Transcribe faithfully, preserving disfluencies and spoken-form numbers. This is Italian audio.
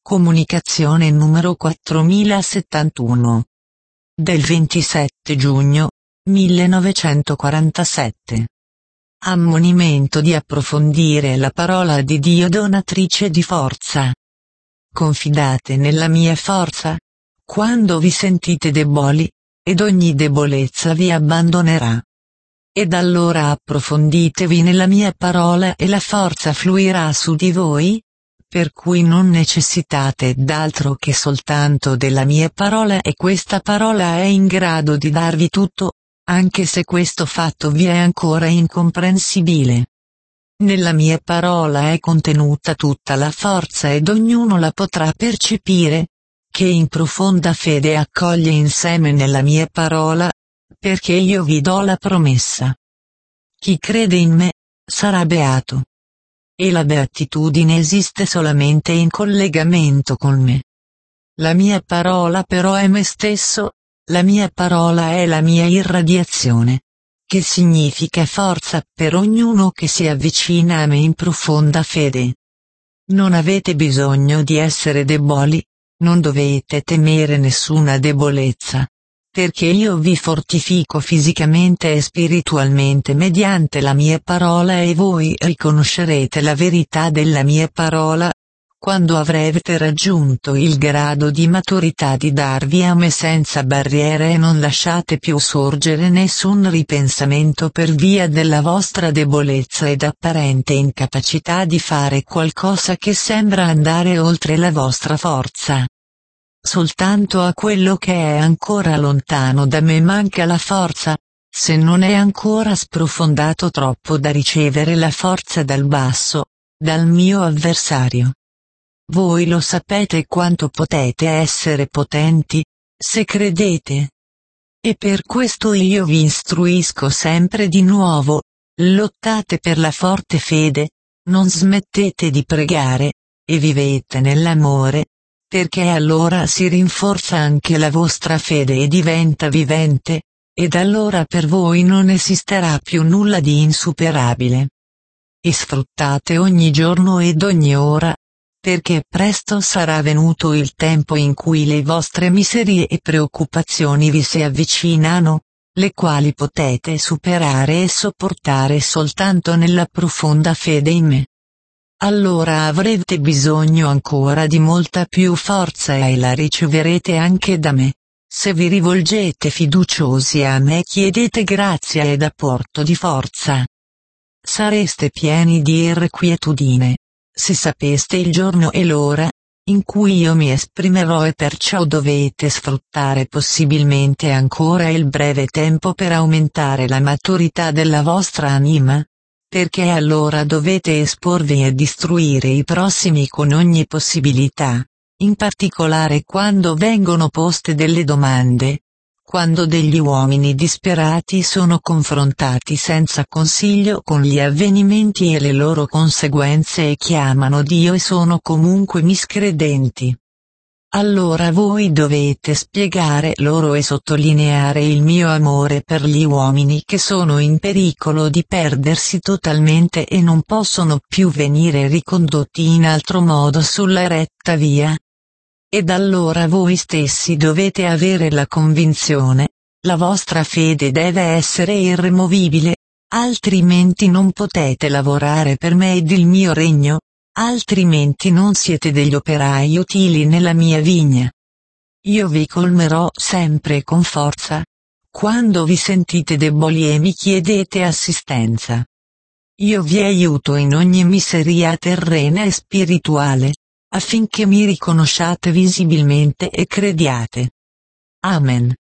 Comunicazione numero quattromilasettantuno. Del ventisette giugno millenovecentoquarantasette. Ammonimento di approfondire la parola di Dio donatrice di forza. Confidate nella mia forza, quando vi sentite deboli, ed ogni debolezza vi abbandonerà. Ed allora approfonditevi nella mia parola e la forza fluirà su di voi, per cui non necessitate d'altro che soltanto della mia parola, e questa parola è in grado di darvi tutto, anche se questo fatto vi è ancora incomprensibile. Nella mia parola è contenuta tutta la forza ed ognuno la potrà percepire, che in profonda fede accoglie insieme nella mia parola, perché io vi do la promessa. Chi crede in me, sarà beato. E la beatitudine esiste solamente in collegamento con me. La mia parola però è me stesso, la mia parola è la mia irradiazione, che significa forza per ognuno che si avvicina a me in profonda fede. Non avete bisogno di essere deboli, non dovete temere nessuna debolezza, perché io vi fortifico fisicamente e spiritualmente mediante la mia parola, e voi riconoscerete la verità della mia parola, quando avrete raggiunto il grado di maturità di darvi a me senza barriere, e non lasciate più sorgere nessun ripensamento per via della vostra debolezza ed apparente incapacità di fare qualcosa che sembra andare oltre la vostra forza. Soltanto a quello che è ancora lontano da me manca la forza, se non è ancora sprofondato troppo da ricevere la forza dal basso, dal mio avversario. Voi lo sapete quanto potete essere potenti, se credete. E per questo io vi istruisco sempre di nuovo, lottate per la forte fede, non smettete di pregare, e vivete nell'amore, perché allora si rinforza anche la vostra fede e diventa vivente, ed allora per voi non esisterà più nulla di insuperabile. E sfruttate ogni giorno ed ogni ora, perché presto sarà venuto il tempo in cui le vostre miserie e preoccupazioni vi si avvicinano, le quali potete superare e sopportare soltanto nella profonda fede in me. Allora avrete bisogno ancora di molta più forza, e la riceverete anche da me, se vi rivolgete fiduciosi a me e chiedete grazia ed apporto di forza. Sareste pieni di irrequietudine, se sapeste il giorno e l'ora, in cui io mi esprimerò, e perciò dovete sfruttare possibilmente ancora il breve tempo per aumentare la maturità della vostra anima, perché allora dovete esporvi e istruire i prossimi con ogni possibilità, in particolare quando vengono poste delle domande, quando degli uomini disperati sono confrontati senza consiglio con gli avvenimenti e le loro conseguenze e chiamano Dio e sono comunque miscredenti. Allora voi dovete spiegare loro e sottolineare il mio amore per gli uomini che sono in pericolo di perdersi totalmente e non possono più venire ricondotti in altro modo sulla retta via. Ed allora voi stessi dovete avere la convinzione, la vostra fede deve essere irremovibile, altrimenti non potete lavorare per me ed il mio regno, altrimenti non siete degli operai utili nella mia vigna. Io vi colmerò sempre con forza, quando vi sentite deboli e mi chiedete assistenza. Io vi aiuto in ogni miseria terrena e spirituale, affinché mi riconosciate visibilmente e crediate. Amen.